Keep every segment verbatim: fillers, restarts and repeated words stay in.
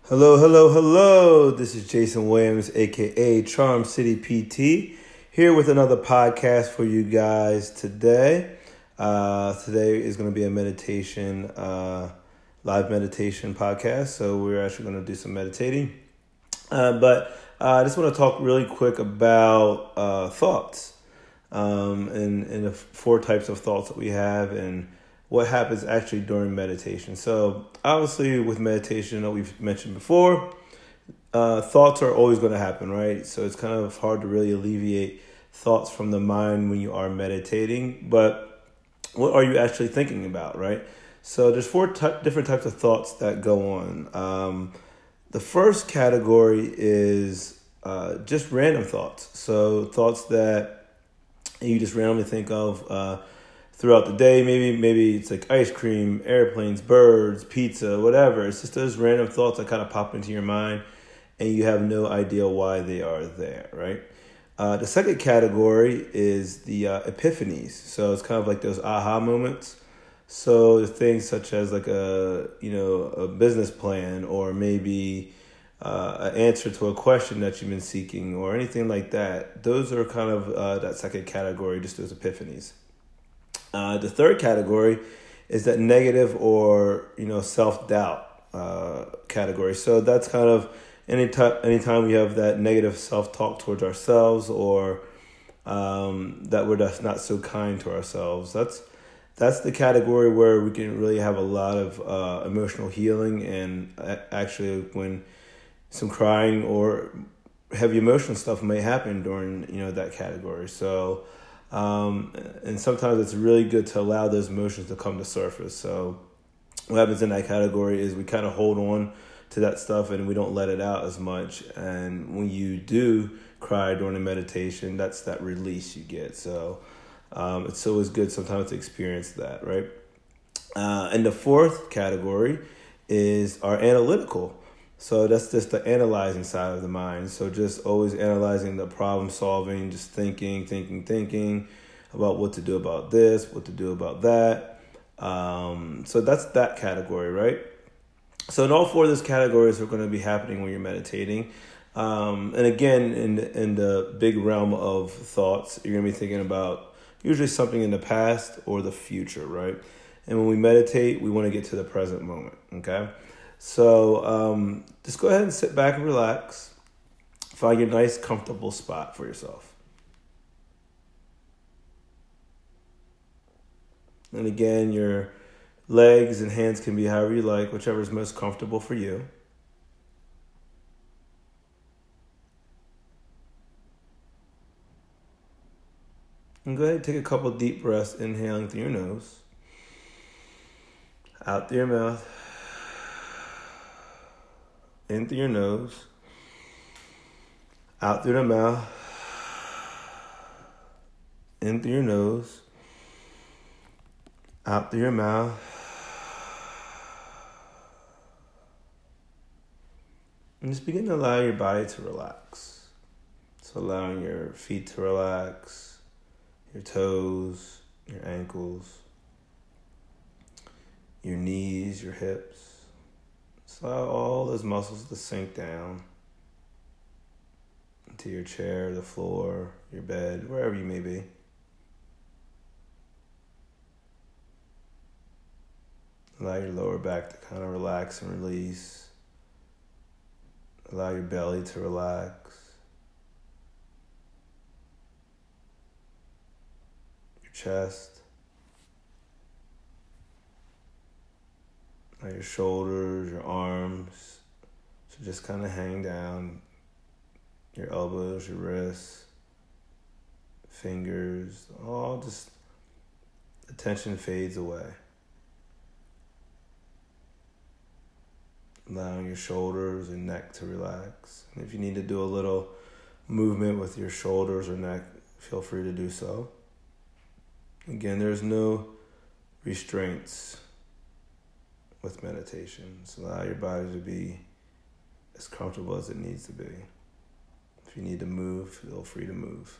Hello, hello, hello. This is Jason Williams, aka Charm City P T, here with another podcast for you guys today. Uh, today is going to be a meditation, uh, live meditation podcast. So we're actually going to do some meditating. Uh, but uh, I just want to talk really quick about uh, thoughts um, and, and the four types of thoughts that we have and what happens actually during meditation. So obviously with meditation that we've mentioned before, uh, thoughts are always going to happen, right? So it's kind of hard to really alleviate thoughts from the mind when you are meditating. But what are you actually thinking about, right? So there's four t- different types of thoughts that go on. Um, the first category is uh, just random thoughts. So thoughts that you just randomly think of uh, throughout the day. Maybe maybe it's like ice cream, airplanes, birds, pizza, whatever. It's just those random thoughts that kind of pop into your mind and you have no idea why they are there, right? Uh, the second category is the uh, epiphanies. So it's kind of like those aha moments. So the things such as like a, you know, a business plan or maybe uh, an answer to a question that you've been seeking or anything like that. Those are kind of uh, that second category, just those epiphanies. Uh, the third category is that negative or, you know, self-doubt uh, category. So that's kind of any t- anytime we have that negative self-talk towards ourselves or um, that we're just not so kind to ourselves. That's that's the category where we can really have a lot of uh, emotional healing and actually when some crying or heavy emotional stuff may happen during, you know, that category. So Um, and sometimes it's really good to allow those emotions to come to surface. So what happens in that category is we kind of hold on to that stuff and we don't let it out as much. And when you do cry during a meditation, that's that release you get. So um, it's always good sometimes to experience that, right? Uh, and the fourth category is our analytical. So that's just the analyzing side of the mind. So just always analyzing the problem solving, just thinking, thinking, thinking about what to do about this, what to do about that. Um, so that's that category, right? So in all four of those categories are going to be happening when you're meditating. Um, and again, in, in the big realm of thoughts, you're going to be thinking about usually something in the past or the future, right? And when we meditate, we want to get to the present moment, okay? So um, just go ahead and sit back and relax. Find your nice, comfortable spot for yourself. And again, your legs and hands can be however you like, whichever is most comfortable for you. And go ahead and take a couple deep breaths, inhaling through your nose, out through your mouth, in through your nose, out through the mouth, in through your nose, out through your mouth. And just begin to allow your body to relax. So allowing your feet to relax, your toes, your ankles, your knees, your hips. So allow all those muscles to sink down into your chair, the floor, your bed, wherever you may be. Allow your lower back to kind of relax and release. Allow your belly to relax. Your chest. Allow your shoulders, your arms to just kind of hang down. Your elbows, your wrists, fingers, all just the tension fades away. Allowing your shoulders and neck to relax. And if you need to do a little movement with your shoulders or neck, feel free to do so. Again, there's no restraints with meditation. So allow your body to be as comfortable as it needs to be. If you need to move, feel free to move.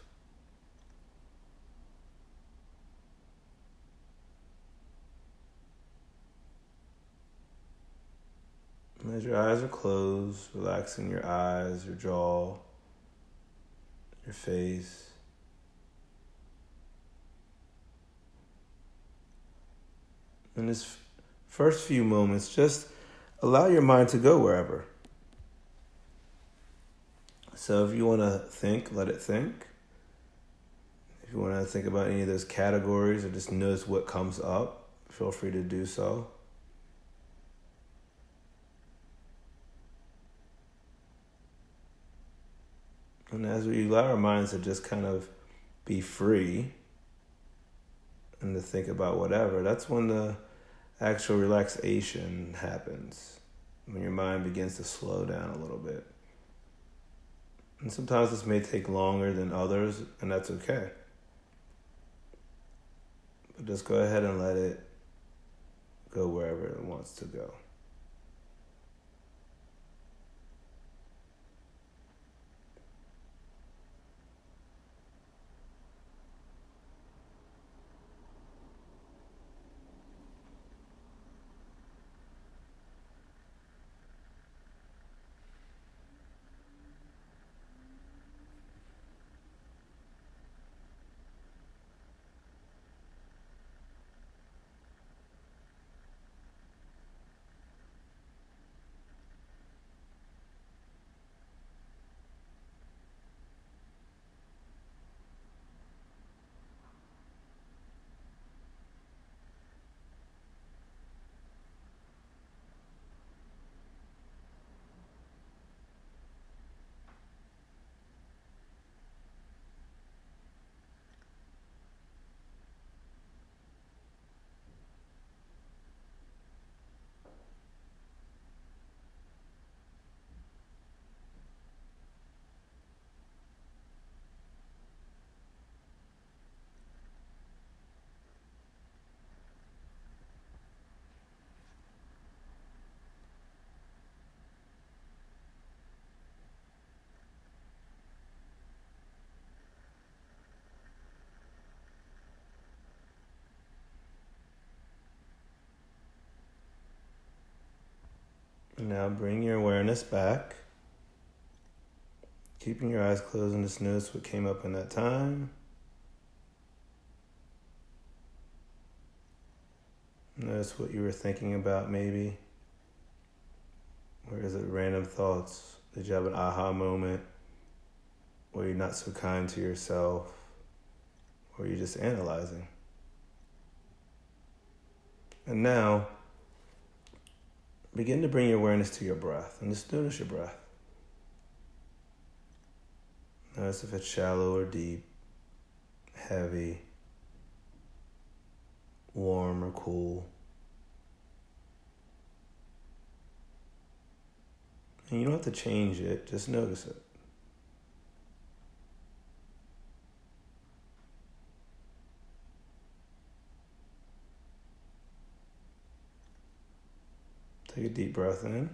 As your eyes are closed, relaxing your eyes, your jaw, your face. In this first few moments, just allow your mind to go wherever. So if you want to think, let it think. If you want to think about any of those categories or just notice what comes up, feel free to do so. And as we allow our minds to just kind of be free and to think about whatever, that's when the actual relaxation happens, when your mind begins to slow down a little bit. And sometimes this may take longer than others, and that's okay. But just go ahead and let it go wherever it wants to go. Now bring your awareness back. Keeping your eyes closed and just notice what came up in that time. Notice what you were thinking about maybe. Or is it random thoughts? Did you have an aha moment? Or you're not so kind to yourself? Or you're just analyzing? And now, begin to bring your awareness to your breath and just notice your breath. Notice if it's shallow or deep, heavy, warm or cool. And you don't have to change it, just notice it. Take a deep breath in.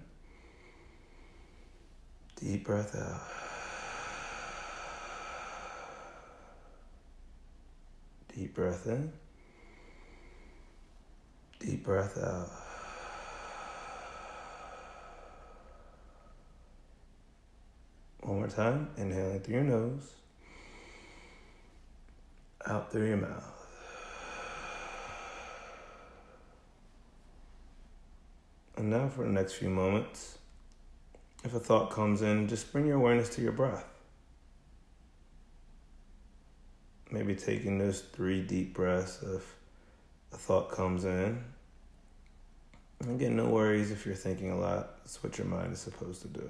Deep breath out. Deep breath in. Deep breath out. One more time. Inhaling through your nose. Out through your mouth. And now for the next few moments, if a thought comes in, just bring your awareness to your breath. Maybe taking those three deep breaths if a thought comes in. And again, no worries if you're thinking a lot. That's what your mind is supposed to do.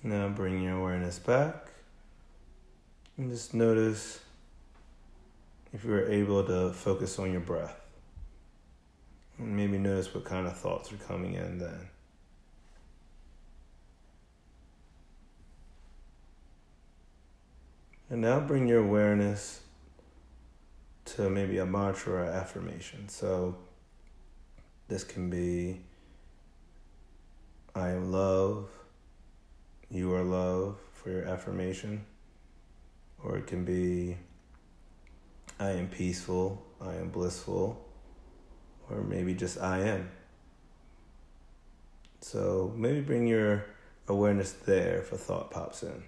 Now bring your awareness back and just notice if you're able to focus on your breath. And maybe notice what kind of thoughts are coming in then. And now bring your awareness to maybe a mantra or affirmation. So this can be, I am love, you are love for your affirmation. Or it can be, I am peaceful, I am blissful, or maybe just I am. So maybe bring your awareness there if a thought pops in.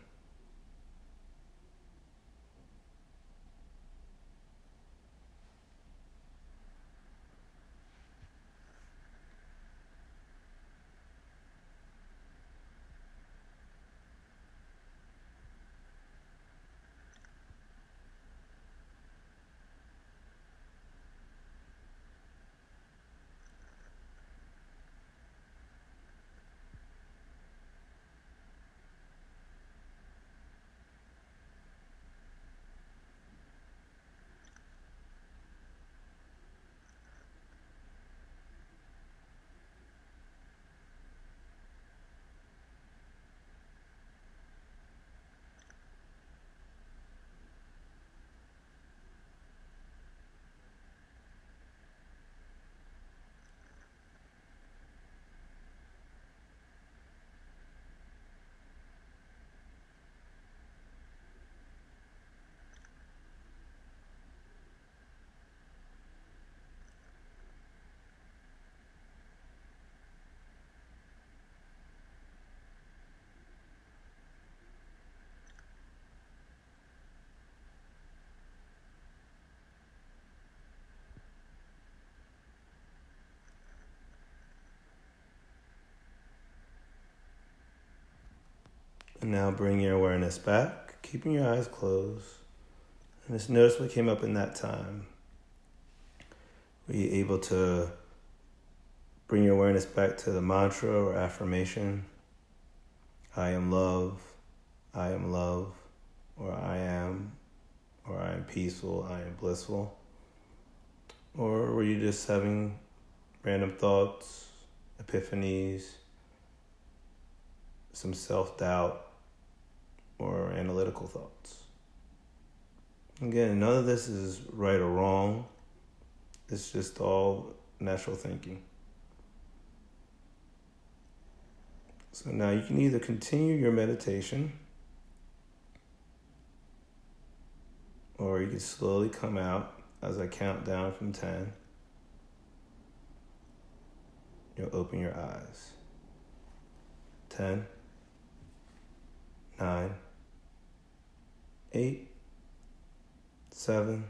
And now bring your awareness back, keeping your eyes closed. And just notice what came up in that time. Were you able to bring your awareness back to the mantra or affirmation? I am love, I am love, or I am, or I am peaceful, I am blissful. Or were you just having random thoughts, epiphanies, some self-doubt, or analytical thoughts? Again, none of this is right or wrong. It's just all natural thinking. So now you can either continue your meditation, or you can slowly come out as I count down from ten. You'll open your eyes. ten, nine, eight, seven,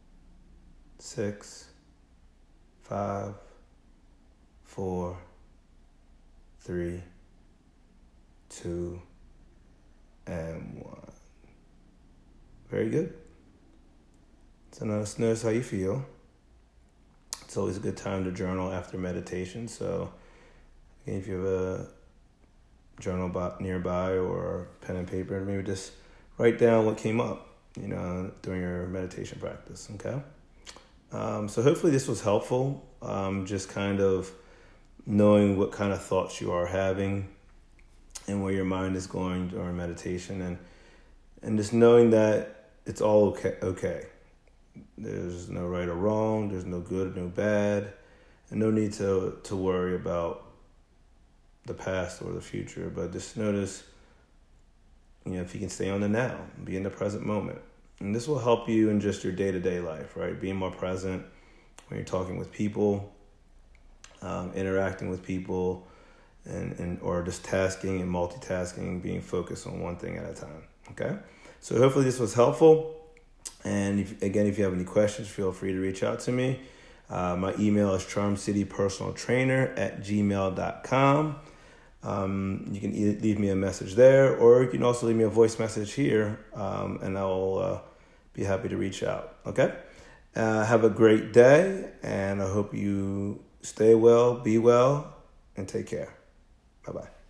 six, five, four, three, two, and one. Very good. So now let's notice how you feel. It's always a good time to journal after meditation. So if you have a journal nearby or pen and paper, maybe just write down what came up, you know, during your meditation practice, okay? Um, so hopefully this was helpful, um, just kind of knowing what kind of thoughts you are having and where your mind is going during meditation, and and just knowing that it's all okay. okay. There's no right or wrong, there's no good or no bad, and no need to, to worry about the past or the future, but just notice, you know, if you can stay on the now, be in the present moment. And this will help you in just your day-to-day life, right? Being more present when you're talking with people, um, interacting with people, and, and or just tasking and multitasking, being focused on one thing at a time, okay? So hopefully this was helpful. And if, again, if you have any questions, feel free to reach out to me. Uh, my email is charm city personal trainer at gmail dot com. Um, you can either leave me a message there, or you can also leave me a voice message here, um, and I'll uh, be happy to reach out. Okay? Uh, have a great day, and I hope you stay well, be well, and take care. Bye-bye.